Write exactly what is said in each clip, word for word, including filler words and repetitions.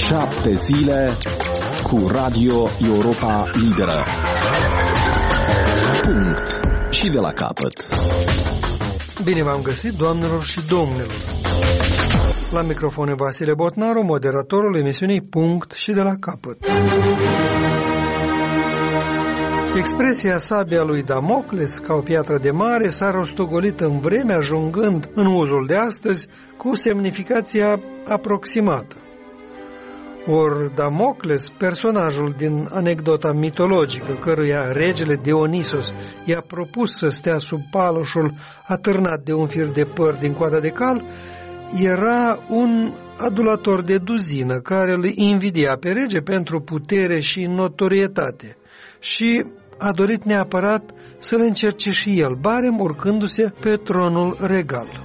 Șapte zile cu Radio Europa Liberă. Punct. Și de la capăt. Bine v-am găsit, doamnelor și domnilor. La microfon Vasile Botnaru, moderatorul emisiunii Punct și de la capăt. Expresia sabia lui Damocles, ca o piatră de mare, s-a rostogolit în vreme, ajungând în uzul de astăzi cu semnificația aproximată. Ori Damocles, personajul din anecdota mitologică, căruia regele Dionisos i-a propus să stea sub paloșul atârnat de un fir de păr din coada de cal, era un adulator de duzină care îl invidia pe rege pentru putere și notorietate și a dorit neapărat să-l încerce și el, barem urcându-se pe tronul regal.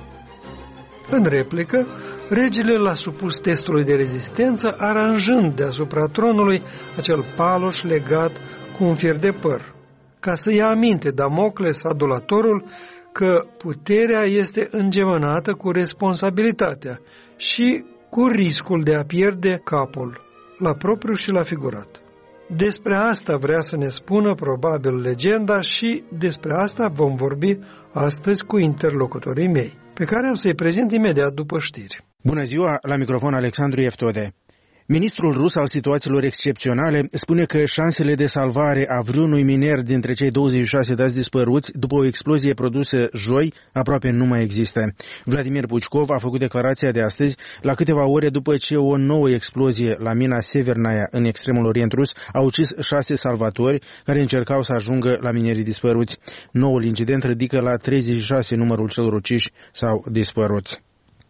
În replică, regele l-a supus testului de rezistență, aranjând deasupra tronului acel paloș legat cu un fir de păr, ca să ia aminte Damocles, adulatorul, că puterea este îngemănată cu responsabilitatea și cu riscul de a pierde capul, la propriu și la figurat. Despre asta vrea să ne spună probabil legenda și despre asta vom vorbi astăzi cu interlocutorii mei, pe care am să-i prezint imediat după știri. Bună ziua, la microfon Alexandru Eftode. Ministrul rus al situațiilor excepționale spune că șansele de salvare a vreunui miner dintre cei douăzeci și șase dați dispăruți după o explozie produsă joi aproape nu mai există. Vladimir Puchkov a făcut declarația de astăzi la câteva ore după ce o nouă explozie la mina Severnaya în extremul orient rus a ucis șase salvatori care încercau să ajungă la minerii dispăruți. Noul incident ridică la treizeci și șase numărul celor uciși sau dispăruți.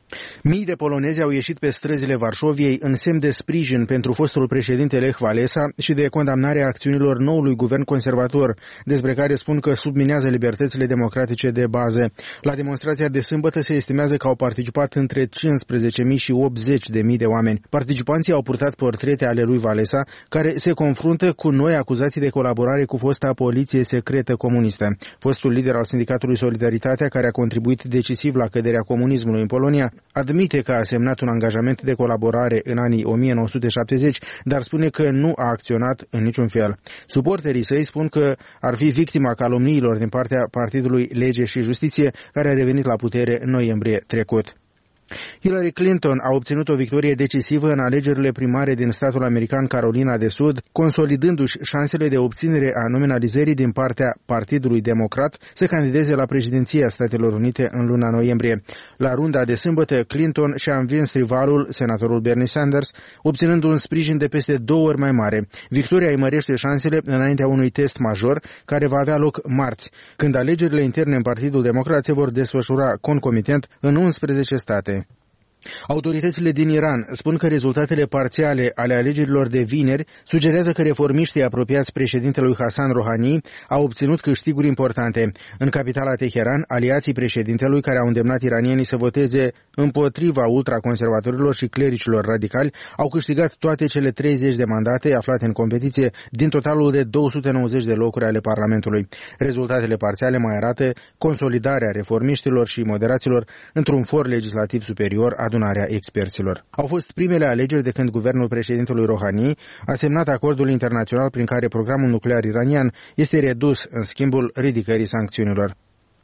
Mii de polonezi au ieșit pe străzile Varșoviei în semn de sprijin pentru fostul președinte Lech Walesa și de condamnarea acțiunilor noului guvern conservator, despre care spun că subminează libertățile democratice de bază. La demonstrația de sâmbătă se estimează că au participat între cincisprezece mii și optzeci de mii de oameni. Participanții au purtat portrete ale lui Walesa, care se confruntă cu noi acuzații de colaborare cu fosta poliție secretă comunistă. Fostul lider al sindicatului Solidaritatea, care a contribuit decisiv la căderea comunismului în Polonia, admite că a semnat un angajament de colaborare în anii o mie nouă sute șaptezeci, dar spune că nu a acționat în niciun fel. Suporterii săi spun că ar fi victima calomniilor din partea Partidului Lege și Justiție, care a revenit la putere în noiembrie trecut. Hillary Clinton a obținut o victorie decisivă în alegerile primare din statul american Carolina de Sud, consolidându-și șansele de obținere a nominalizării din partea Partidului Democrat să candideze la președinția Statelor Unite în luna noiembrie. La runda de sâmbătă, Clinton și-a învins rivalul, senatorul Bernie Sanders, obținând un sprijin de peste două ori mai mare. Victoria îi mărește șansele înaintea unui test major care va avea loc marți, când alegerile interne în Partidul Democrat se vor desfășura concomitent în unsprezece state. Autoritățile din Iran spun că rezultatele parțiale ale alegerilor de vineri sugerează că reformiștii apropiați președintelui Hassan Rouhani au obținut câștiguri importante. În capitala Teheran, aliații președintelui, care au îndemnat iranienii să voteze împotriva ultraconservatorilor și clericilor radicali, au câștigat toate cele treizeci de mandate aflate în competiție din totalul de două sute nouăzeci de locuri ale Parlamentului. Rezultatele parțiale mai arată consolidarea reformiștilor și moderaților într-un for legislativ superior, adunarea experților. Au fost primele alegeri de când guvernul președintelui Rouhani a semnat acordul internațional prin care programul nuclear iranian este redus în schimbul ridicării sancțiunilor.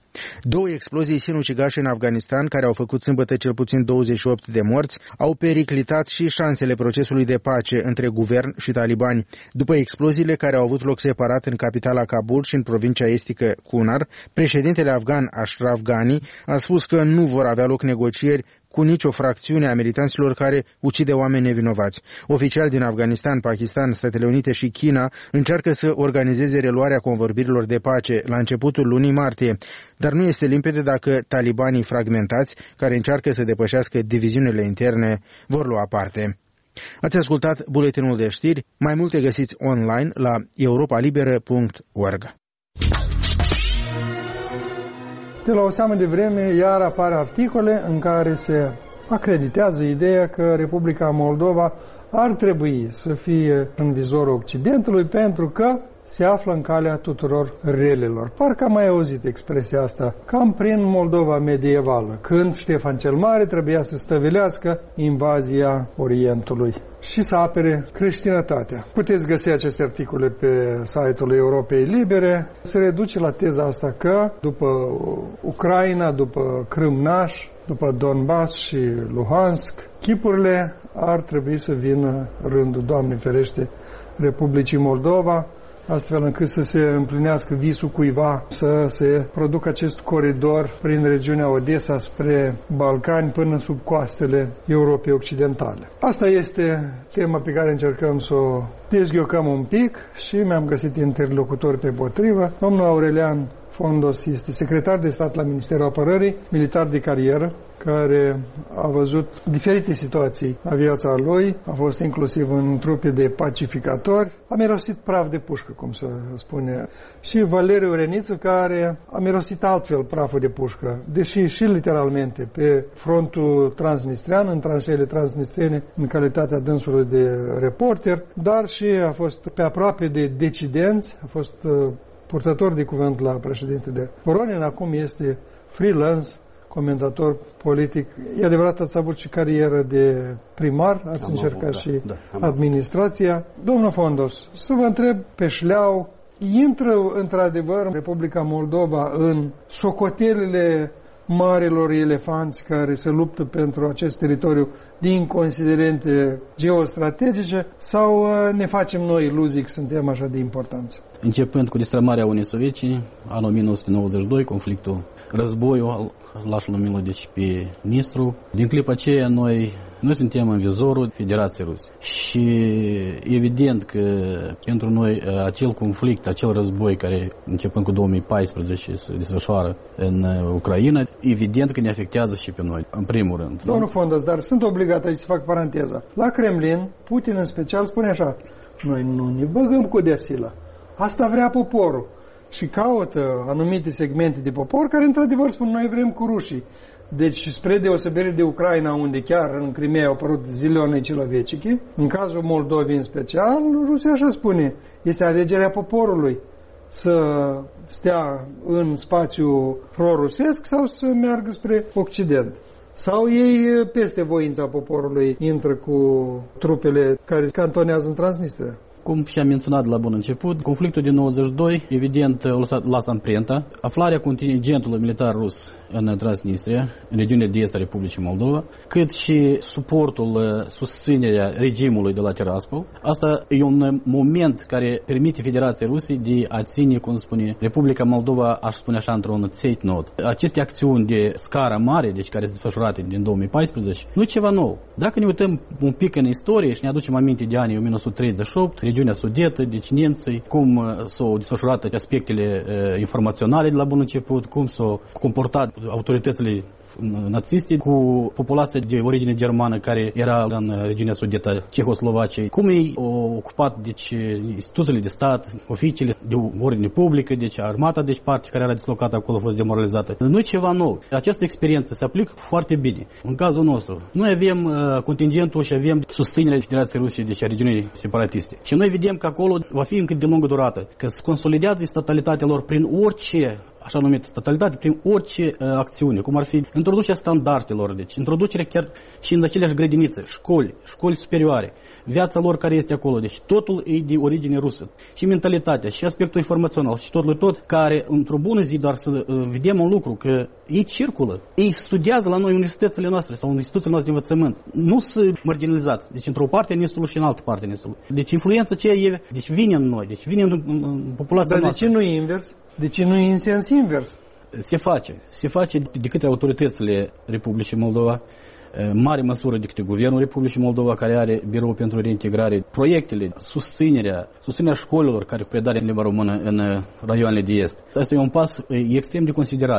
Două explozii sinucigașe în Afganistan, care au făcut sâmbătă cel puțin douăzeci și opt de morți, au periclitat și șansele procesului de pace între guvern și talibani. După exploziile care au avut loc separat în capitala Kabul și în provincia estică Kunar, președintele afgan Ashraf Ghani a spus că nu vor avea loc negocieri cu nicio fracțiune a militanților care ucide oameni nevinovați. Oficiali din Afganistan, Pakistan, Statele Unite și China încearcă să organizeze reluarea convorbirilor de pace la începutul lunii martie, dar nu este limpede dacă talibanii fragmentați, care încearcă să depășească diviziunile interne, vor lua parte. Ați ascultat buletinul de știri, mai multe găsiți online la europa liberă punct org. De la o seamă de vreme, iar apar articole în care se acreditează ideea că Republica Moldova ar trebui să fie în vizorul Occidentului pentru că se află în calea tuturor relelor. Parcă am mai auzit expresia asta, cam prin Moldova medievală, când Ștefan cel Mare trebuia să stăvilească invazia Orientului și să apere creștinătatea. Puteți găsi aceste articole pe site-ul Europei Libere. Se reduce la teza asta că după Ucraina, după Crâm-Naș, după Donbass și Luhansk, chipurile ar trebui să vină rândul, Doamne ferește, Republicii Moldova, astfel încât să se împlinească visul cuiva, să se producă acest coridor prin regiunea Odessa spre Balcani până sub coastele Europei Occidentale. Asta este tema pe care încercăm să o dezghiocăm un pic și mi-am găsit interlocutori pe potrivă. Domnul Aurelian Fondos este secretar de stat la Ministerul Apărării, militar de carieră, care a văzut diferite situații la viața lui, a fost inclusiv în trupe de pacificatori, a mirosit praf de pușcă, cum se spune, și Valeriu Reniță, care a mirosit altfel praful de pușcă, deși și literalmente pe frontul transnistrian, în tranșeile transnistriene, în calitatea dânsului de reporter, dar și a fost pe aproape de decidenți, a fost purtător de cuvânt la președintele Voronin, acum este freelance, comentator politic. E adevărat, ați avut și carieră de primar, ați am încercat avut, și da, da, administrația. Domnul Fondos, să vă întreb pe șleau, intră într-adevăr Republica Moldova în socotelele marilor elefanți care se luptă pentru acest teritoriu din considerente geostrategice sau ne facem noi iluzii că suntem așa de importanți? Începând cu destrămarea Uniunii Sovietice, anul o mie nouă sute nouăzeci și doi, conflictul, războiul, l-aș numi deci pe Nistru. Din clipa aceea noi, noi suntem în vizorul Federației Ruse. Și evident că pentru noi acel conflict, acel război care începând cu două mii paisprezece se desfășoară în Ucraina, evident că ne afectează și pe noi, în primul rând. Domnul Fondos, dar sunt obligat aici să fac paranteza. La Kremlin, Putin în special spune așa, noi nu ne băgăm cu deasila. Asta vrea poporul. Și caută anumite segmente de popor care într-adevăr spun noi vrem cu rușii. Deci spre deosebire de Ucraina, unde chiar în Crimea au apărut zilionei celoveciche, în cazul Moldovei în special, Rusia așa spune, este alegerea poporului să stea în spațiu pro-rusesc sau să meargă spre Occident. Sau ei, peste voința poporului, intră cu trupele care cantonează în Transnistria. Cum și-am menționat la bun început, conflictul din nouăzeci și doi, evident, lasă amprenta. Aflarea contingentului militar rus în Transnistria, în regiunea de est a Republicii Moldova, cât și suportul, susținerea regimului de la Tiraspol. Asta e un moment care permite Federației Rusiei de a ține, cum spune, Republica Moldova, aș spune așa, într-un țeit-not. Aceste acțiuni de scară mare, deci care sunt desfășurate din două mii paisprezece, nu e ceva nou. Dacă ne uităm un pic în istorie și ne aducem aminte de anii o mie nouă sute treizeci și opt, regiunea Sudetă, deci nemții, cum s-au desfășurat aspectele uh, informaționale de la bun început, cum s-au comportat autoritățile naziste cu populația de origine germană care era în regiunea Sudetă, Cehoslovaciei, cum ei au ocupat deci, instituțiile de stat, oficiile de ordine publică, deci armata, deci partea care era dislocată acolo a fost demoralizată. Nu e ceva nou. Această experiență se aplică foarte bine. În cazul nostru, noi avem uh, contingentul și avem susținerea Federației Rusiei, deci a regiunii separatiste. Și noi vedem că acolo va fi încă de lungă durată, că se consolidează statalitatea lor prin orice așa numită statalitate, prin orice uh, acțiune, cum ar fi introducerea standardelor, deci introducerea chiar și în aceleași grădinițe, școli, școli superioare, viața lor care este acolo, deci totul e de origine rusă. Și mentalitatea, și aspectul informațional, și totul tot, care într-o bună zi doar să uh, vedem un lucru, că ei circulă, ei studiază la noi universitățile noastre sau instituțiile noastre de învățământ, nu sunt marginalizați, deci într-o parte a Nistului și în altă parte a Nistului. Deci influența aceea e, deci vine în noi, deci vine în, în, în populația Dar noastră. de ce nu e invers? De ce nu e în sens invers? Se face. Se face de către autoritățile Republicii Moldova, în mare măsură de către Guvernul Republicii Moldova, care are birou pentru reintegrare, proiectele, susținerea, susținerea școlilor care predare în limba română în raioanele de est. Asta e un pas extrem de considerabil.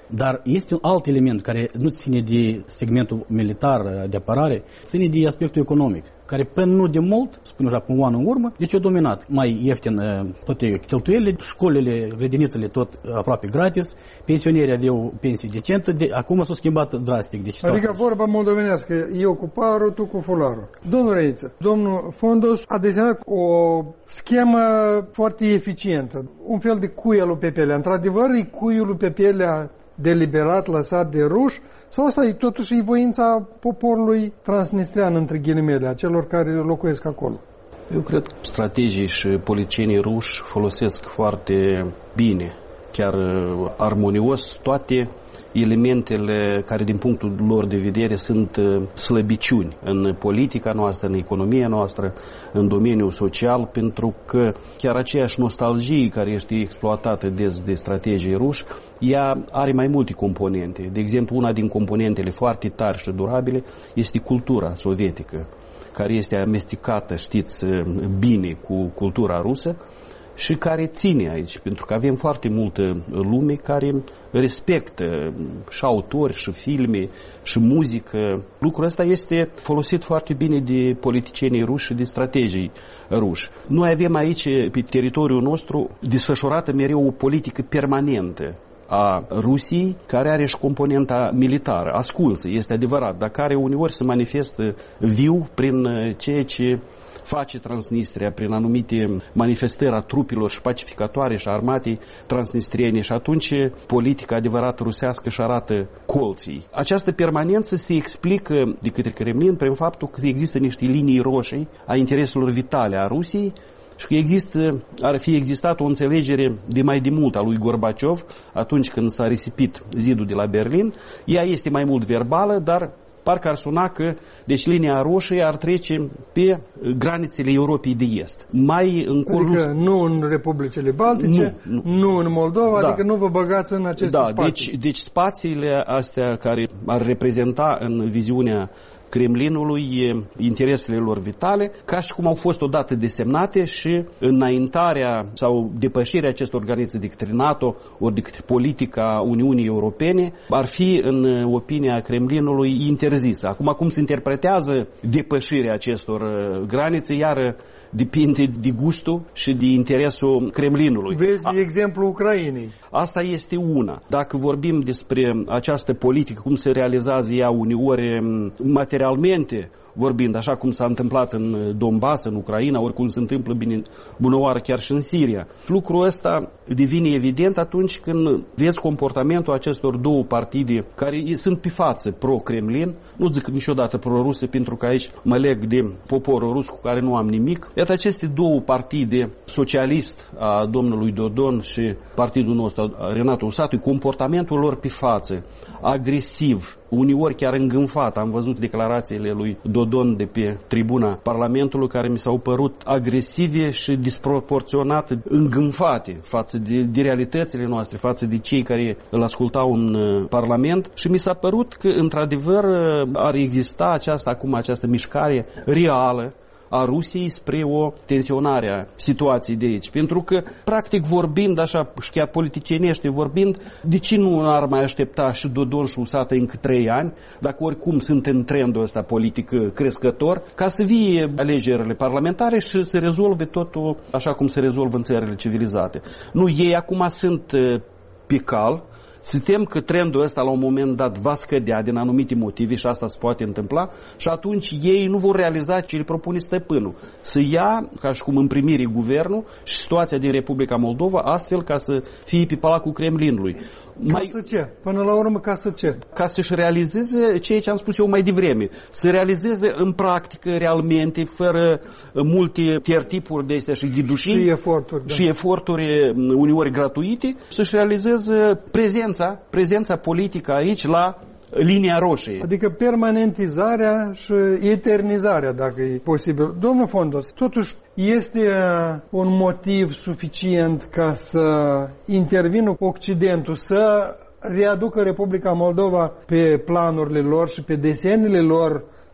Dar este un alt element care nu ține de segmentul militar de apărare, ține de aspectul economic, care până nu de mult, spun așa, cu un an în urmă, deci a dominat. Mai ieftin toate cheltuielile, școlile, grădinițele tot aproape gratis, pensionierii aveau pensii decente, de, acum s-a schimbat drastic. Deci adică vorba moldovenească, eu cu parul, tu cu fularul. Domnul Reiță, domnul Fondos a desenat o schemă foarte eficientă, un fel de cuielul pe pielea. Într-adevăr, e cuielul pe pielea deliberat lăsat de ruși, sau asta e totuși e voința poporului transnistrian, între ghilimele, a celor care locuiesc acolo? Eu cred că strategii și politicienii ruși folosesc foarte bine, chiar armonios, toate elementele care din punctul lor de vedere sunt slăbiciuni în politica noastră, în economia noastră, în domeniul social, pentru că chiar aceeași nostalgie care este exploatată des de strategii ruși, ea are mai multe componente. De exemplu, una din componentele foarte tari și durabile este cultura sovietică, care este amestecată, știți, bine cu cultura rusă, și care ține aici, pentru că avem foarte multă lume care respectă și autori, și filme, și muzică. Lucrul ăsta este folosit foarte bine de politicienii ruși și de strategii ruși. Noi avem aici, pe teritoriul nostru, desfășurată mereu o politică permanentă a Rusiei, care are și componenta militară, ascunsă, este adevărat, dar care uneori se manifestă viu prin ceea ce face Transnistria, prin anumite manifestări a trupilor și pacificatoare și armatei transnistriene, și atunci politica adevărată rusească își arată colții. Această permanență se explică de către Kremlin prin faptul că există niște linii roșii a intereselor vitale a Rusiei și că există, ar fi existat o înțelegere de mai de mult a lui Gorbaciov atunci când s-a risipit zidul de la Berlin. Ea este mai mult verbală, dar parcă ar suna că, deci, linia roșie ar trece pe granițele Europei de Est. Mai încolo... Adică nu în Republicile Baltice, nu, nu. nu în Moldova, da. Adică nu vă băgați în aceste da, spații. Deci, deci spațiile astea care ar reprezenta în viziunea Kremlinului interesele lor vitale, ca și cum au fost odată desemnate, și înaintarea sau depășirea acestor granițe de către NATO ori de către politica Uniunii Europene ar fi, în opinia Kremlinului, interzisă. Acum, cum se interpretează depășirea acestor granițe, iar depinde de gustul și de interesul Kremlinului. Vezi A, exemplul Ucrainei. Asta este una. Dacă vorbim despre această politică, cum se realizează ea uneori materialmente vorbind, așa cum s-a întâmplat în Donbass, în Ucraina, oricum se întâmplă bine bunăoară chiar și în Siria. Lucrul ăsta devine evident atunci când vezi comportamentul acestor două partide care sunt pe față pro-Kremlin, nu zic niciodată pro-ruse, pentru că aici mă leg de poporul rus cu care nu am nimic. Iată, aceste două partide, socialist a domnului Dodon și partidul nostru, Renato Usatu, comportamentul lor pe față, agresiv, uneori chiar îngânfat. Am văzut declarațiile lui Dodon de pe tribuna Parlamentului care mi s-au părut agresive și disproporționate, îngânfate față de, de realitățile noastre, față de cei care îl ascultau în Parlament, și mi s-a părut că într-adevăr ar exista această, acum această mișcare reală a Rusiei spre o tensionare a situației de aici. Pentru că, practic vorbind, așa, și chiar politicianește vorbind, de ce nu ar mai aștepta și Dodon și Usată încă trei ani, dacă oricum sunt în trendul ăsta politic crescător, ca să vie alegerile parlamentare și să rezolve totul așa cum se rezolvă în țările civilizate. Nu, ei acum sunt pe cal. Se tem că trendul ăsta la un moment dat va scădea din anumite motive și asta se poate întâmpla și atunci ei nu vor realiza ce le propune stăpânul. Să ia, ca și cum în primire, guvernul și situația din Republica Moldova, astfel ca să fie pe palacul Kremlinului. Ca mai... să ce? Până la urmă, ca să ce? Ca să-și realizeze ceea ce am spus eu mai devreme. Să realizeze în practică, realmente, fără multe tertipuri de astea și ghidușii și eforturi, da. și eforturi uneori gratuite, să-și realizeze prezența prezența politică aici la linia roșie. Adică permanentizarea și eternizarea, dacă e posibil. Domnul Fondos, totuși este un motiv suficient ca să intervină Occidentul, să readucă Republica Moldova pe planurile lor și pe desenele lor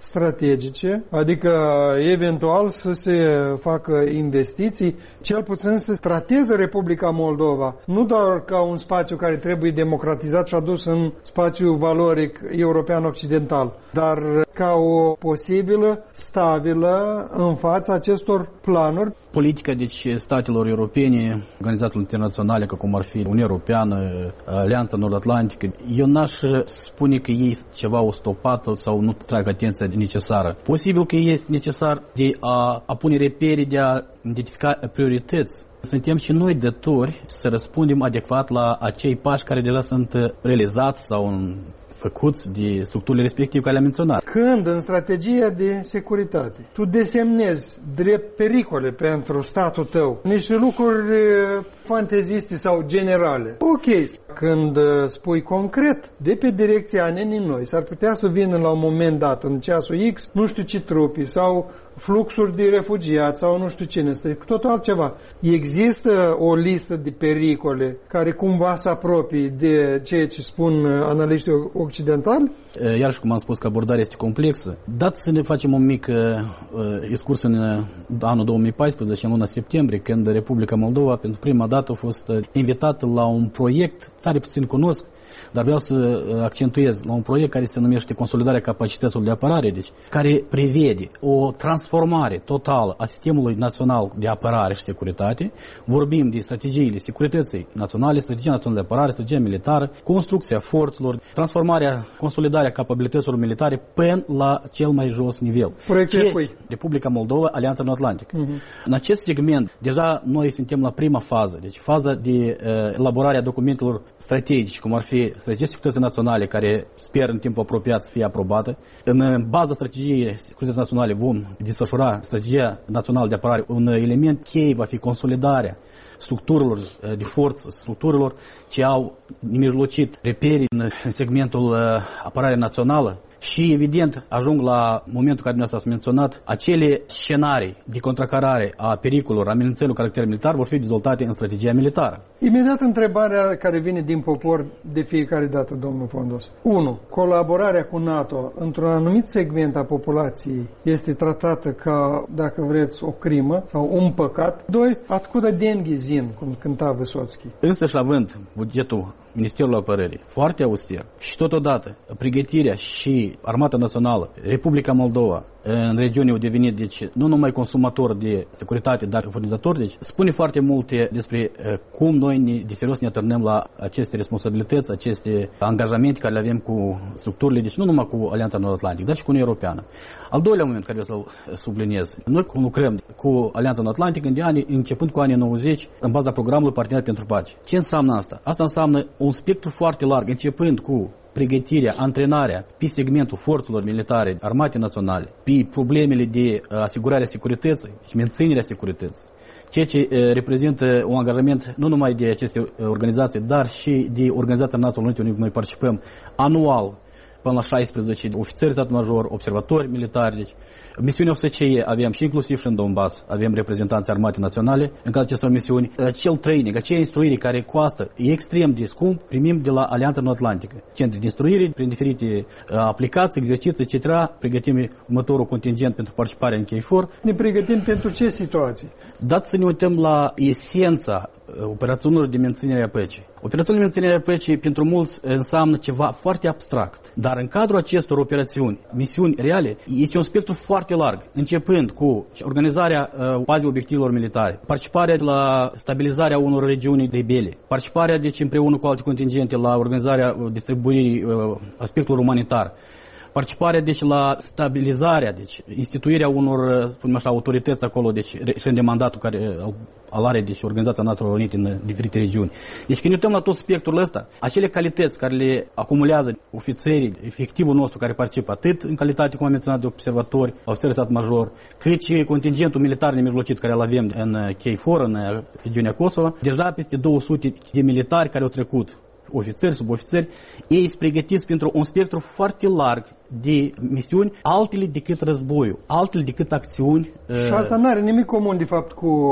strategice, adică eventual să se facă investiții, cel puțin să trateze Republica Moldova, nu doar ca un spațiu care trebuie democratizat și adus în spațiul valoric european-occidental, dar ca o posibilă, stabilă în fața acestor planuri. Politica, deci, statelor europene, organizațiilor internaționale, ca cum ar fi Uniunea Europeană, Alianța Nord-Atlantică, eu n-aș spune că ei ceva o stopat sau nu trag atenția necesară. Posibil că este necesar de a, a pune repere, de a identifica priorități. Suntem și noi datori să răspundem adecvat la acei pași care deja sunt realizați sau făcuți de structurile respective care le-am menționat. Când în strategia de securitate tu desemnezi drept pericole pentru statul tău niște lucruri fanteziste sau generale, ok. Când spui concret, de pe direcția nenii noi, s-ar putea să vină la un moment dat, în ceasul X, nu știu ce trupi sau fluxuri de refugiați sau nu știu cine, este totul altceva. Există o listă de pericole care cumva se apropie de ceea ce spun analiștii occidentali? Iar și cum am spus că abordarea este complexă, dați să ne facem un mic uh, excurs în uh, anul două mii paisprezece, în luna septembrie, când Republica Moldova pentru prima dată a fost uh, invitată la un proiect care puțin cunosc, dar vreau să accentuez la un proiect care se numește Consolidarea capacităților de apărare, deci, care prevede o transformare totală a sistemului național de apărare și securitate. Vorbim de strategiile securității naționale, strategia națională de apărare, strategia militară, construcția forțelor, transformarea, consolidarea capabilităților militare până la cel mai jos nivel. Proiectul Republica Moldova, Alianța Nord-Atlantică. Uh-huh. În acest segment, deja noi suntem la prima fază, deci faza de uh, elaborare a documentelor strategice, cum ar fi strategia securității naționale, care sper în timpul apropiat să fie aprobată. În baza strategiei securității naționale vom desfășura strategia națională de apărare. Un element cheie va fi consolidarea structurilor de forță, structurilor ce au nemijlocit reperi în segmentul apărare națională. Și, evident, ajung la momentul care ne-ați menționat, acele scenarii de contracarare a pericolelor, amenințărilor caracter militar vor fi dezvoltate în strategia militară. Imediat întrebarea care vine din popor de fiecare dată, domnul Fondos. unu. Colaborarea cu NATO într-un anumit segment a populației este tratată ca, dacă vreți, o crimă sau un păcat. doi. Atcuda dengi zin, cum cânta Vysotski. Însă și având bugetul Ministerul Apărării foarte auster și totodată pregătirea și Armata Națională, Republica Moldova, în regiune au devenit, deci, nu numai consumator de securitate, dar furnizator, deci, spune foarte multe despre cum noi ne, de serios ne atârnăm la aceste responsabilități, aceste angajamente care le avem cu structurile, deci nu numai cu Alianța Nord-Atlantică, dar și cu Uniunea Europeană. Al doilea moment care vreau să-l subliniez, noi lucrăm cu Alianța Nord-Atlantică în anii, începând cu anii nouăzeci, în baza programului Parteneri pentru Pace. Ce înseamnă asta? Asta înseamnă un spectru foarte larg, începând cu pregătirea, antrenarea pe segmentul forțelor militare, armate naționale, pe problemele de asigurare a securității și menținerea securității, ceea ce reprezintă un angajament nu numai de aceste organizații, dar și de Organizația Națiunilor Unite, unde noi participăm anual până la șaisprezece ofițeri stat major, observatori militari. Deci, misiunea O S C E avem și inclusiv și în Donbass, avem reprezentanți armate naționale în cadrul acestor misiuni. Acel training, acea instruire care costă e extrem de scump, primim de la Alianța Nord-Atlantică. Centri de instruire, prin diferite aplicații, exerciții, et cetera. Pregătim următorul contingent pentru participarea în K F O R. Ne pregătim pentru ce situații? Dați să ne uităm la esența operațiunilor de menținere a păcii. Operațiunile de menținere a păcii pentru mulți înseamnă ceva foarte abstract, dar în cadrul acestor operațiuni, misiuni reale, este un spectru foarte larg, începând cu organizarea uh, bazei obiectivelor militare, participarea la stabilizarea unor regiuni rebele, participarea deci împreună cu alte contingente la organizarea distribuirii uh, aspectelor umanitar, participarea deci la stabilizarea, deci instituirea unor, spunem așa, autorități acolo, deci și de mandatul care al are deci Organizația Națiunilor Unite în diferite regiuni. Deci când ne uităm la tot spectrul ăsta, acele calități care le acumulează ofițerii, efectivul nostru care participă atât în calitate, cum am menționat, de observatori, ofițeri de stat major, cât și contingentul militar nemijlocit care îl avem în K F O R, în regiunea Kosovo, deja peste două sute de militari care au trecut, ofițeri, subofițeri, ei sunt pregătiți pentru un spectru foarte larg de misiuni, altele decât războiul, altele decât acțiuni. Și asta nu are nimic comun, de fapt, cu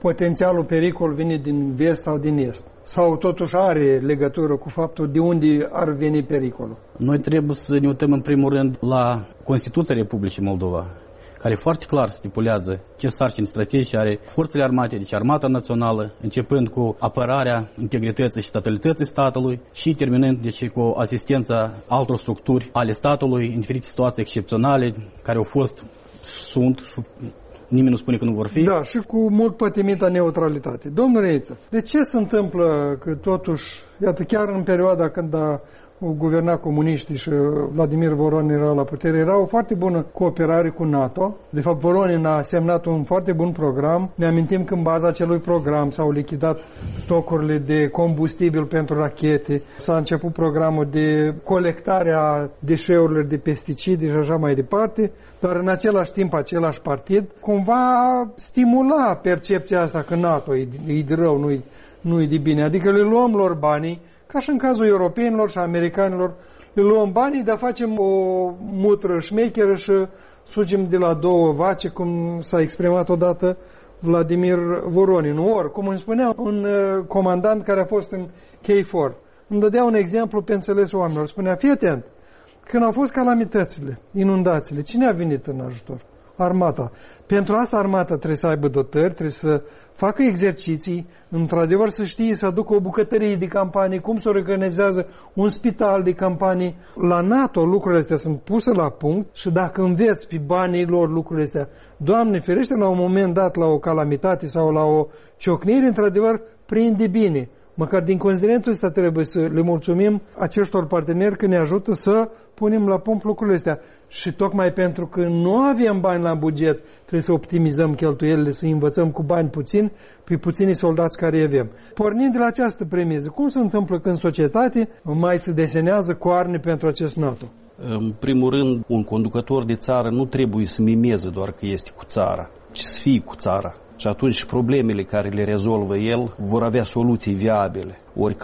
potențialul pericol vine din vest sau din est? Sau totuși are legătură cu faptul de unde ar veni pericolul? Noi trebuie să ne uităm în primul rând la Constituția Republicii Moldova, care foarte clar stipulează ce sarcini strategice are forțele armate, deci Armata Națională, începând cu apărarea integrității și statalității statului și terminând deci, cu asistența altor structuri ale statului în diferite situații excepționale care au fost, sunt și nimeni nu spune că nu vor fi. Da, și cu mult pătimită neutralitate. Domnule Reiță, de ce se întâmplă că totuși, iată, chiar în perioada când a guverna comuniștii și Vladimir Voronin era la putere, era o foarte bună cooperare cu NATO. De fapt, Voronin a semnat un foarte bun program. Ne amintim că în baza acelui program s-au lichidat stocurile de combustibil pentru rachete, s-a început programul de colectare a deșeurilor de pesticide și așa mai departe, dar în același timp același partid cumva stimula percepția asta că NATO e, e de rău, nu-i, nu-i de bine. Adică le luăm lor banii, ca și în cazul europenilor și americanilor, le luăm banii, dar facem o mutră șmecheră și sugem de la două vaci, cum s-a exprimat odată Vladimir Voronin. Ori, cum îmi spunea un comandant care a fost în K patru, îmi dădea un exemplu pe înțeles oamenilor. Spunea, fii atent, când au fost calamitățile, inundațiile, cine a venit în ajutor? Armata. Pentru asta armata trebuie să aibă dotări, trebuie să facă exerciții, într-adevăr să știe să aducă o bucătărie de campanie, cum se organizează un spital de campanie. La NATO lucrurile astea sunt puse la punct și dacă înveți pe banii lor lucrurile astea, Doamne ferește, la un moment dat, la o calamitate sau la o ciocnire, într-adevăr, prinde bine. Măcar din considerentul ăsta trebuie să le mulțumim aceștor parteneri că ne ajută să punem la punct lucrurile astea. Și tocmai pentru că nu avem bani la buget, trebuie să optimizăm cheltuielile, să învățăm cu bani puțini pe puținii soldați care avem. Pornind de la această premiză, cum se întâmplă că în societate mai se desenează coarne pentru acest NATO? În primul rând, un conducător de țară nu trebuie să mimeze doar că este cu țara, ci să fie cu țara. Și atunci problemele care le rezolvă el vor avea soluții viabile. Ori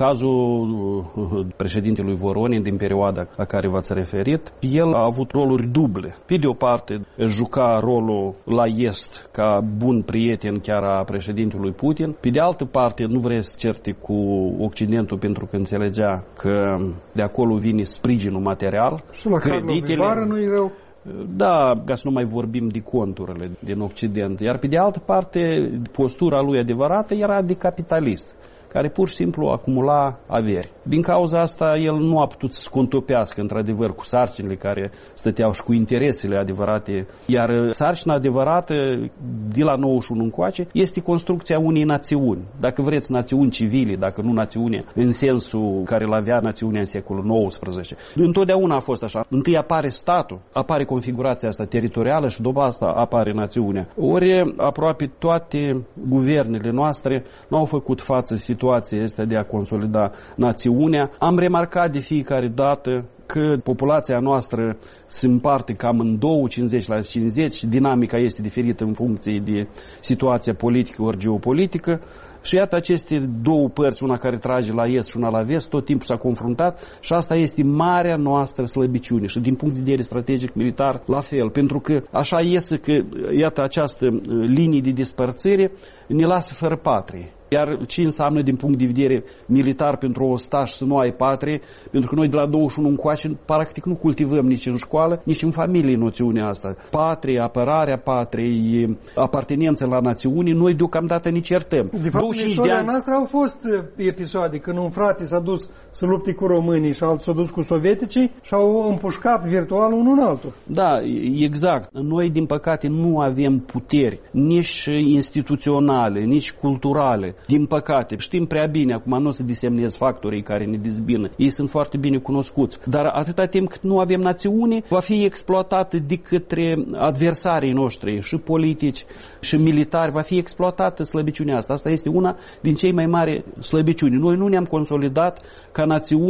cazul președintelui Voronin din perioada la care v-ați referit, el a avut roluri duble. Pe de o parte, juca rolul la est ca bun prieten chiar a președintelui Putin. Pe de altă parte, nu vrea să certe cu Occidentul pentru că înțelegea că de acolo vine sprijinul material. Și la creditele nu-i rău. Da, ca să nu mai vorbim de conturile din Occident. Iar pe de altă parte, postura lui adevărată era de capitalist, care pur și simplu acumula averi. Din cauza asta, el nu a putut să contopească, într-adevăr, cu sarcinile care stăteau și cu interesele adevărate. Iar sarcina adevărată, de la nouăzeci și unu încoace, este construcția unei națiuni. Dacă vreți, națiuni civile, dacă nu națiune, în sensul care îl avea națiunea în secolul nouăsprezece. Întotdeauna a fost așa. Întâi apare statul, apare configurația asta teritorială și după asta apare națiunea. Ori, aproape toate guvernele noastre nu au făcut față situația este de a consolida națiunea. Am remarcat de fiecare dată că populația noastră se împarte cam în două, cincizeci la cincizeci, dinamica este diferită în funcție de situația politică ori geopolitică. Și iată aceste două părți, una care trage la est și una la vest, tot timpul s-a confruntat și asta este marea noastră slăbiciune și din punct de vedere strategic militar la fel, pentru că așa iese că iată această linie de despărțire ne lasă fără patrie. Iar ce înseamnă din punct de vedere militar pentru ostaș să nu ai patrie? Pentru că noi de la douăzeci și unu încoace practic nu cultivăm nici în școală, nici în familie noțiunea asta. Patrie, apărarea patriei, apartenență la națiune, noi deocamdată nici certăm. De fapt, în istoria ani... noastră au fost episoade când un frate s-a dus să lupte cu românii și altul s-a dus cu sovieticii și au împușcat virtual unul în altul. Da, exact. Noi, din păcate, nu avem puteri, nici instituționale, nici culturale. Din păcate, știm prea bine, acum nu o să desemnez factorii care ne dezbină, ei sunt foarte bine cunoscuți, dar atâta timp cât nu avem națiune, va fi exploatată de către adversarii noștri, și politici, și militari, va fi exploatată slăbiciunea asta. Asta este una din cei mai mari slăbiciuni. Noi nu ne-am consolidat ca națiune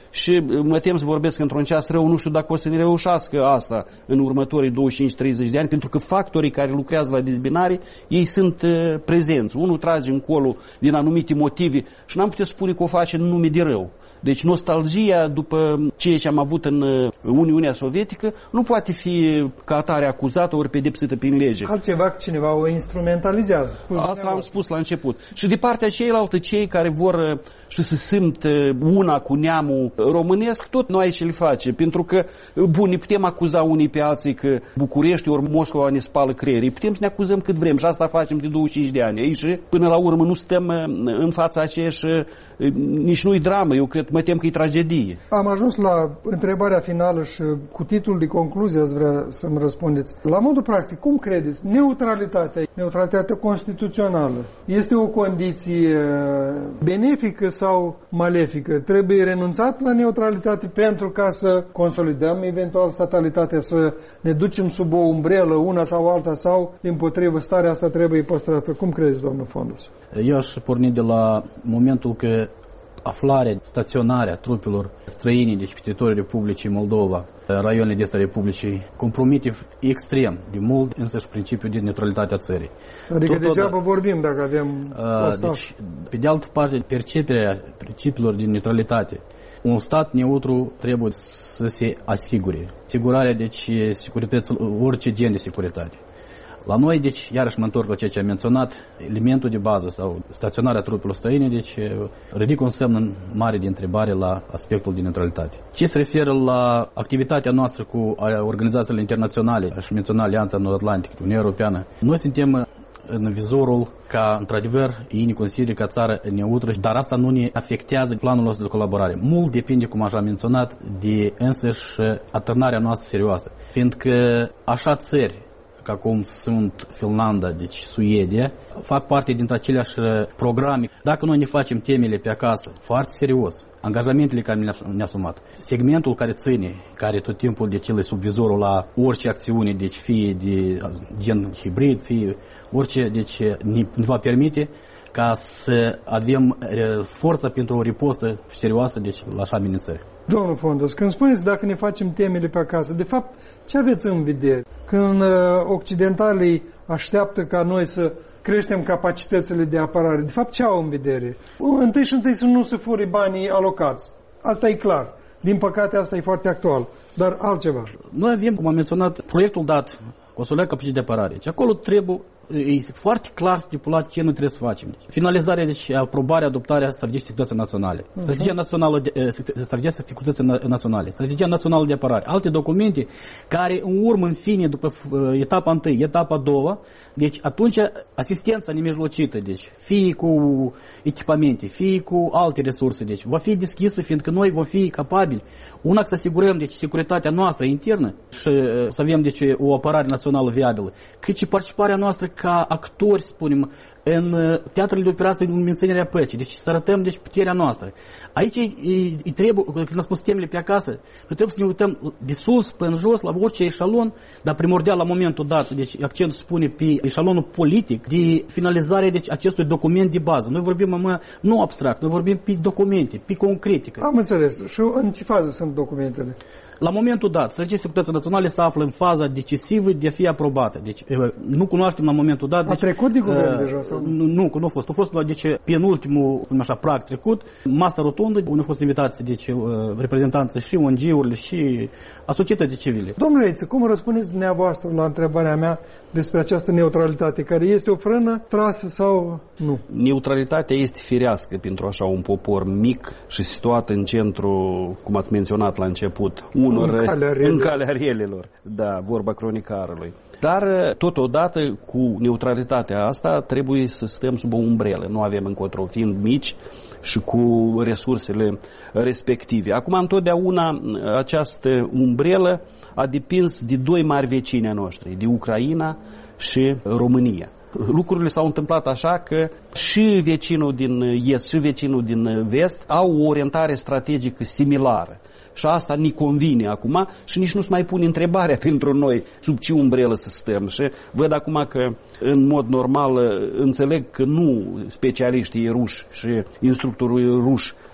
și mă tem să vorbesc într-un ceas rău, nu știu dacă o să ne reușească asta în următorii douăzeci și cinci treizeci de ani, pentru că factorii care lucrează la dezbinare, ei sunt prezenți. Unul trage încolo din anumite motive și n-am putea spune că o face în nume de rău. Deci nostalgia după ceea ce am avut în Uniunea Sovietică nu poate fi ca atare acuzată ori pedepsită prin lege. Altceva, cineva o instrumentalizează. Asta am spus la început. Și de partea ceilaltă, cei care vor și să simt una cu neamul românesc, tot noi aici le face. Pentru că, bun, ne putem acuza unii pe alții că București ori Moscova ne spală creierii. Putem să ne acuzăm cât vrem și asta facem de douăzeci și cinci de ani. Aici, până la urmă, nu stăm în fața aceeași, nici nu-i dramă. Eu cred, mă tem că e tragedie. Am ajuns la întrebarea finală și cu titlul de concluzie ați vrea să-mi răspundeți. La modul practic, cum credeți? Neutralitatea, neutralitatea constituțională, este o condiție benefică sau malefică? Trebuie renunțat la neutralitate pentru ca să consolidăm eventual statalitatea, să ne ducem sub o umbrelă, una sau alta, sau împotrivă starea asta trebuie păstrată? Cum credeți, domnul Fondus? Eu aș porni de la momentul că aflarea, staționarea trupelor străine, deci pe teritoriul Republicii Moldova, raioanele de est ale Republicii, compromite extrem de mult însăși principiul de neutralitate a țării. Adică Totodată, degeaba vorbim dacă avem uh, deci, pe de altă parte, perceperea principiilor de neutralitate. Un stat neutru trebuie să se asigure. Asigurarea, deci, securității, orice gen de securitate. La noi, deci, iarăși mă întorc la ceea ce am menționat, elementul de bază sau staționarea trupelor străine, deci ridică un semn mare de întrebare la aspectul de neutralitate. Ce se referă la activitatea noastră cu organizațiile internaționale, aș menționa Alianța Nord-Atlantică, Uniunea Europeană, noi suntem în vizorul ca, într-adevăr, ei ne consideră ca țară neutră, dar asta nu ne afectează planul nostru de colaborare. Mult depinde, cum așa am menționat, de însăși atârnarea noastră serioasă. Fiindcă așa țări, ca cum sunt Finlanda, deci Suedia, fac parte dintre aceleași programe. Dacă noi ne facem temele pe acasă, foarte serios, angajamentele care ne-a asumat, segmentul care ține, care tot timpul de cele sub vizorul la orice acțiune, deci fie de gen hibrid, fie orice, deci ne va permite ca să avem forța pentru o ripostă serioasă, deci la așa amenințări. Domnul Fondus, când spuneți dacă ne facem temele pe acasă, de fapt, ce aveți în vedere? Când uh, occidentalii așteaptă ca noi să creștem capacitățile de apărare, de fapt ce au în vedere? Întâi și întâi să nu se fure banii alocați. Asta e clar. Din păcate, asta e foarte actual. Dar altceva. Noi avem, cum am menționat, proiectul dat, consolidarea capacității de apărare. Și acolo trebuie, e foarte clar stipulat ce nu trebuie să facem. Deci, finalizarea, deci aprobarea, adoptarea strategiei securității naționale, uh-huh. strategia națională de, strategia securității naționale, strategia națională de apărare, alte documente care în urmă, în fine, după etapa întâi, etapa a doua, deci atunci asistența nemijlocită, deci fie cu echipamente, fie cu alte resurse, deci va fi deschisă, fiindcă noi vom fi capabili, una să asigurăm deci securitatea noastră internă și să avem deci o apărare națională viabilă, cât și participarea noastră ca actori, spunem, în teatrele de operații în menținerea păcii. Deci să arătăm deci, puterea noastră. Aici îi trebuie, când am spus temele pe acasă, noi trebuie să ne uităm de sus până jos la orice eșalon, dar primordial la momentul dat, deci accentul se pune pe eșalonul politic de finalizare deci, acestui document de bază. Noi vorbim mă, nu abstract, noi vorbim pe documente, pe concretică. Am înțeles. Și în ce fază sunt documentele? La momentul dat, strategia securității naționale se află în faza decisivă de a fi aprobată. Deci nu cunoaștem la momentul dat. Deci, a trecut de guvern uh, deja? Sau? Nu, nu, nu a fost. A fost deci, penultimul, cum așa, prag trecut, masa rotundă, unde au fost invitați deci, reprezentanții și O N G-urile și a societății civile. Domnule Reiță, cum răspundeți dumneavoastră la întrebarea mea despre această neutralitate, care este o frână trasă sau nu? Neutralitatea este firească pentru așa un popor mic și situat în centru, cum ați menționat la început, unor, în calea, în calea relelor, da, vorba cronicarului. Dar, totodată, cu neutralitatea asta, trebuie să stăm sub o umbrelă. Nu avem încotro, fiind mici și cu resursele respective. Acum, întotdeauna, această umbrelă a depins de doi mari vecini ai noștri, de Ucraina și România. Lucrurile s-au întâmplat așa că și vecinul din est și vecinul din vest au o orientare strategică similară. Și asta ne convine acum și nici nu se mai pune întrebarea pentru noi sub ce umbrelă să stăm. Și văd acum că în mod normal înțeleg că nu specialiștii ruși și instructorii ruși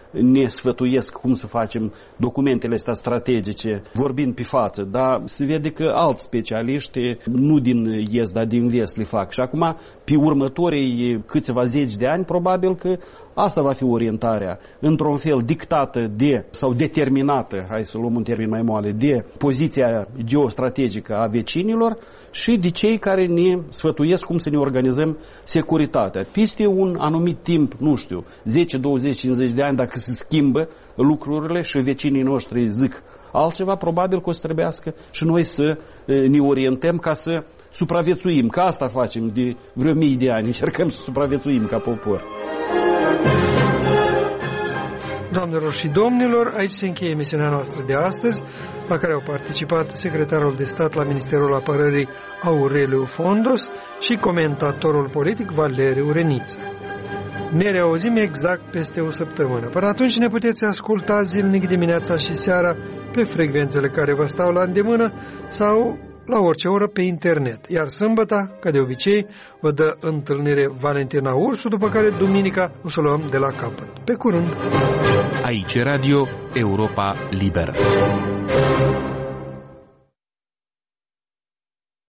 ne sfătuiesc cum să facem documentele astea strategice, vorbind pe față, dar se vede că alți specialiști, nu din est, dar din vest le fac. Și acum, pe următorii câțiva zeci de ani, probabil că asta va fi orientarea, într-un fel dictată de, sau determinată, hai să luăm un termen mai moale, de poziția geostrategică a vecinilor și de cei care ne sfătuiesc cum să ne organizăm securitatea. Peste un anumit timp, nu știu, zece, douăzeci, cincizeci de ani, dacă se schimbă lucrurile și vecinii noștri zic altceva, probabil că o să trebuiască și noi să ne orientăm ca să supraviețuim, că asta facem de vreo mii de ani, încercăm să supraviețuim ca popor. Doamnelor și domnilor, aici se încheie emisiunea noastră de astăzi, la care au participat secretarul de stat la Ministerul Apărării Aureliu Fondos și comentatorul politic Valeriu Reniță. Ne reauzim exact peste o săptămână. Până atunci ne puteți asculta zilnic dimineața și seara pe frecvențele care vă stau la îndemână sau la orice oră pe internet. Iar sâmbăta, ca de obicei, vă dă întâlnire Valentina Ursu, după care duminica o să luăm de la capăt. Pe curând! Aici Radio Europa Liberă.